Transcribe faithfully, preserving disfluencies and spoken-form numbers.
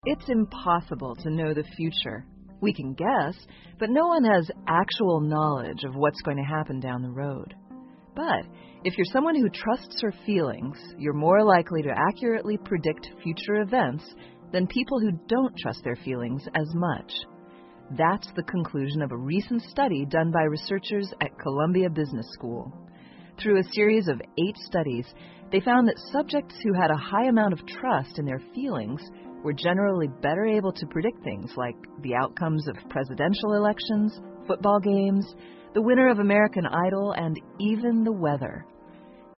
It's impossible to know the future. We can guess, but no one has actual knowledge of what's going to happen down the road. But if you're someone who trusts her feelings, you're more likely to accurately predict future events than people who don't trust their feelings as much. That's the conclusion of a recent study done by researchers at Columbia Business School. Through a series of eight studies, they found that subjects who had a high amount of trust in their feelings were generally better able to predict things like the outcomes of presidential elections, football games, the winner of American Idol, and even the weather.